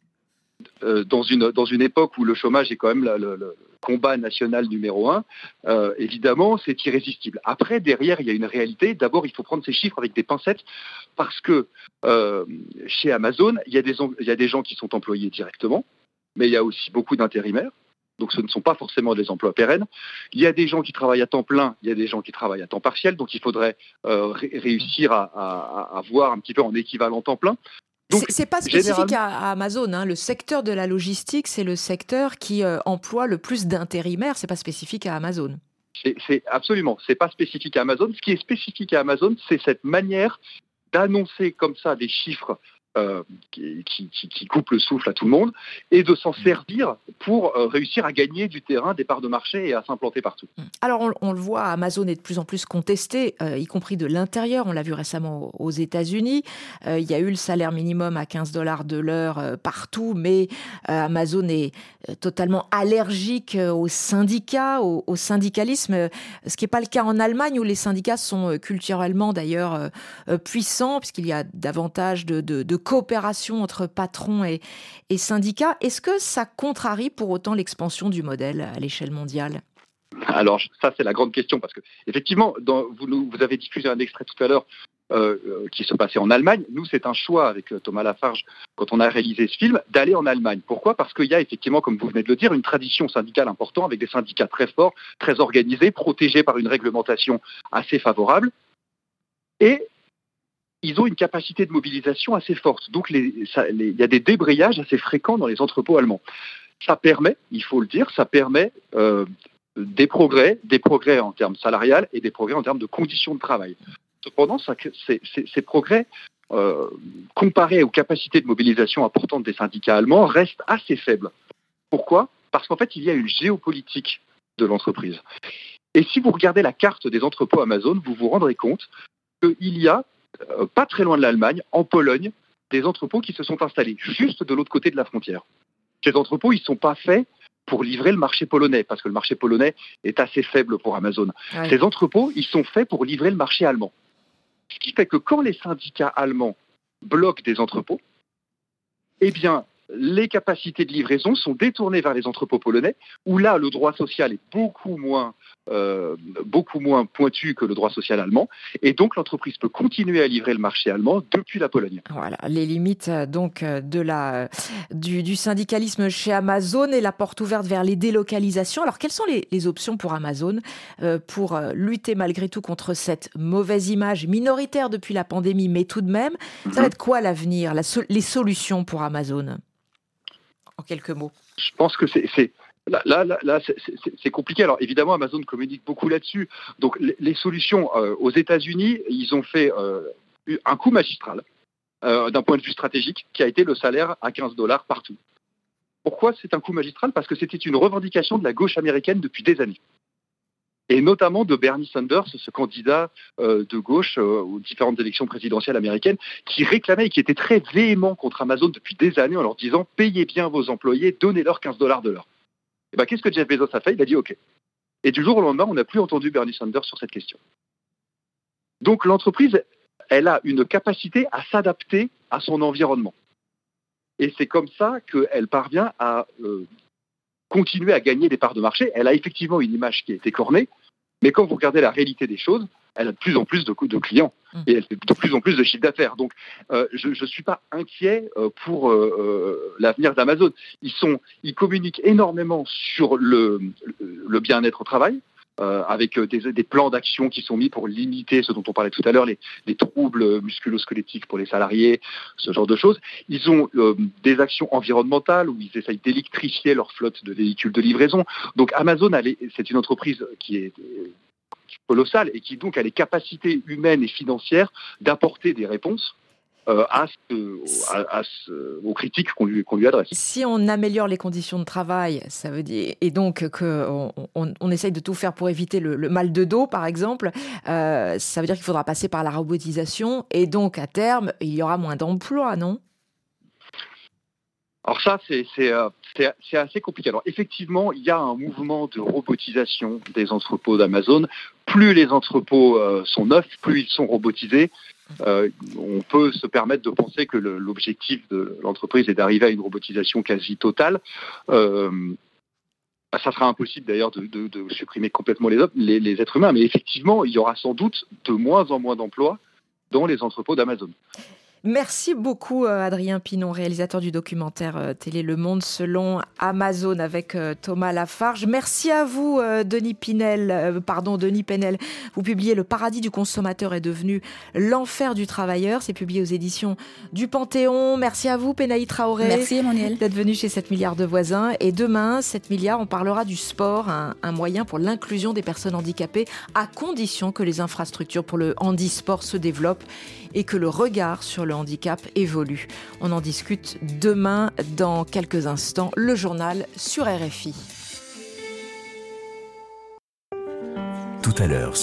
euh, dans, une, dans une époque où le chômage est quand même la, le, le combat national numéro un, euh, évidemment, c'est irrésistible. Après, derrière, il y a une réalité. D'abord, il faut prendre ces chiffres avec des pincettes parce que euh, chez Amazon, il y a des, il y a des gens qui sont employés directement, mais il y a aussi beaucoup d'intérimaires. Donc ce ne sont pas forcément des emplois pérennes. Il y a des gens qui travaillent à temps plein, il y a des gens qui travaillent à temps partiel, donc il faudrait euh, ré- réussir à, à, à avoir un petit peu en équivalent temps plein. Donc, c'est, c'est pas spécifique généralement... à, à Amazon, hein. Le secteur de la logistique, c'est le secteur qui euh, emploie le plus d'intérimaires, c'est pas spécifique à Amazon. C'est, c'est absolument, c'est pas spécifique à Amazon. Ce qui est spécifique à Amazon, c'est cette manière d'annoncer comme ça des chiffres euh, qui, qui, qui coupe le souffle à tout le monde, et de s'en servir pour euh, réussir à gagner du terrain, des parts de marché et à s'implanter partout. Alors on, on le voit, Amazon est de plus en plus contesté, euh, y compris de l'intérieur. On l'a vu récemment aux États-Unis. Euh, il y a eu le salaire minimum à quinze dollars de l'heure euh, partout, mais euh, Amazon est euh, totalement allergique euh, aux syndicats, au, au syndicalisme, euh, ce qui n'est pas le cas en Allemagne où les syndicats sont euh, culturellement d'ailleurs euh, euh, puissants, puisqu'il y a davantage de, de, de coopération entre patrons et, et syndicats. Est-ce que ça contrarie pour autant l'expansion du modèle à l'échelle mondiale ? Alors ça, c'est la grande question, parce que effectivement, dans, vous, vous avez diffusé un extrait tout à l'heure euh, euh, qui se passait en Allemagne. Nous, c'est un choix avec euh, Thomas Lafarge, quand on a réalisé ce film, d'aller en Allemagne. Pourquoi ? Parce qu'il y a effectivement, comme vous venez de le dire, une tradition syndicale importante, avec des syndicats très forts, très organisés, protégés par une réglementation assez favorable. Et ils ont une capacité de mobilisation assez forte. Donc, les, ça, les, il y a des débrayages assez fréquents dans les entrepôts allemands. Ça permet, il faut le dire, ça permet euh, des progrès, des progrès en termes salariales et des progrès en termes de conditions de travail. Cependant, ça, ces, ces, ces progrès, euh, comparés aux capacités de mobilisation importantes des syndicats allemands, restent assez faibles. Pourquoi ? Parce qu'en fait, il y a une géopolitique de l'entreprise. Et si vous regardez la carte des entrepôts Amazon, vous vous rendrez compte qu'il y a, euh, pas très loin de l'Allemagne, en Pologne, des entrepôts qui se sont installés juste de l'autre côté de la frontière. Ces entrepôts, ils ne sont pas faits pour livrer le marché polonais, parce que le marché polonais est assez faible pour Amazon. Ouais. Ces entrepôts, ils sont faits pour livrer le marché allemand. Ce qui fait que quand les syndicats allemands bloquent des entrepôts, eh bien, les capacités de livraison sont détournées vers les entrepôts polonais, où là, le droit social est beaucoup moins, euh, beaucoup moins pointu que le droit social allemand, et donc l'entreprise peut continuer à livrer le marché allemand depuis la Pologne. Voilà, les limites donc de la, du, du syndicalisme chez Amazon et la porte ouverte vers les délocalisations. Alors, quelles sont les, les options pour Amazon euh, pour lutter malgré tout contre cette mauvaise image minoritaire depuis la pandémie, mais tout de même, ça va être quoi l'avenir, la, les solutions pour Amazon ? En quelques mots. Je pense que c'est, c'est là, là, là c'est, c'est, c'est compliqué. Alors évidemment, Amazon communique beaucoup là-dessus. Donc les, les solutions euh, aux États-Unis, ils ont fait euh, un coup magistral euh, d'un point de vue stratégique, qui a été le salaire à quinze dollars partout. Pourquoi c'est un coup magistral ? Parce que c'était une revendication de la gauche américaine depuis des années. Et notamment de Bernie Sanders, ce candidat euh, de gauche euh, aux différentes élections présidentielles américaines, qui réclamait et qui était très véhément contre Amazon depuis des années en leur disant « Payez bien vos employés, donnez-leur quinze dollars de l'heure ». Et bien, qu'est-ce que Jeff Bezos a fait ? Il a dit « OK ». Et du jour au lendemain, on n'a plus entendu Bernie Sanders sur cette question. Donc l'entreprise, elle a une capacité à s'adapter à son environnement. Et c'est comme ça qu'elle parvient à euh, continuer à gagner des parts de marché. Elle a effectivement une image qui a été cornée, mais quand vous regardez la réalité des choses, elle a de plus en plus de, de clients et elle fait de plus en plus de chiffre d'affaires. Donc, euh, je ne suis pas inquiet euh, pour euh, l'avenir d'Amazon. Ils, sont, ils communiquent énormément sur le, le bien-être au travail, euh, avec des, des plans d'action qui sont mis pour limiter ce dont on parlait tout à l'heure, les, les troubles musculo-squelettiques pour les salariés, ce genre de choses. Ils ont euh, des actions environnementales où ils essayent d'électrifier leur flotte de véhicules de livraison. Donc Amazon, elle est, c'est une entreprise qui est colossale et qui donc a les capacités humaines et financières d'apporter des réponses Euh, à ce, à, à ce, aux critiques qu'on lui, qu'on lui adresse. Si on améliore les conditions de travail, ça veut dire, et donc qu'on on, on essaye de tout faire pour éviter le, le mal de dos, par exemple, euh, ça veut dire qu'il faudra passer par la robotisation, et donc à terme, il y aura moins d'emplois, non ? Alors ça, c'est, c'est, euh, c'est, c'est assez compliqué. Alors effectivement, il y a un mouvement de robotisation des entrepôts d'Amazon. Plus les entrepôts euh, sont neufs, plus ils sont robotisés. Euh, on peut se permettre de penser que le, l'objectif de l'entreprise est d'arriver à une robotisation quasi totale. Euh, ça sera impossible d'ailleurs de, de, de supprimer complètement les, les, les êtres humains, mais effectivement, il y aura sans doute de moins en moins d'emplois dans les entrepôts d'Amazon. Merci beaucoup Adrien Pinon, réalisateur du documentaire télé Le Monde selon Amazon avec Thomas Lafarge. Merci à vous Denis Pinel, euh, pardon Denis Penel. Vous publiez Le paradis du consommateur est devenu l'enfer du travailleur. C'est publié aux éditions du Panthéon. Merci à vous Pénaï Traoré. Merci Emmanuel. D'être venu chez sept milliards de voisins. Et demain, sept milliards, on parlera du sport, un, un moyen pour l'inclusion des personnes handicapées à condition que les infrastructures pour le handisport se développent et que le regard sur le le handicap évolue. On en discute demain dans quelques instants. Le journal sur R F I. Tout à l'heure.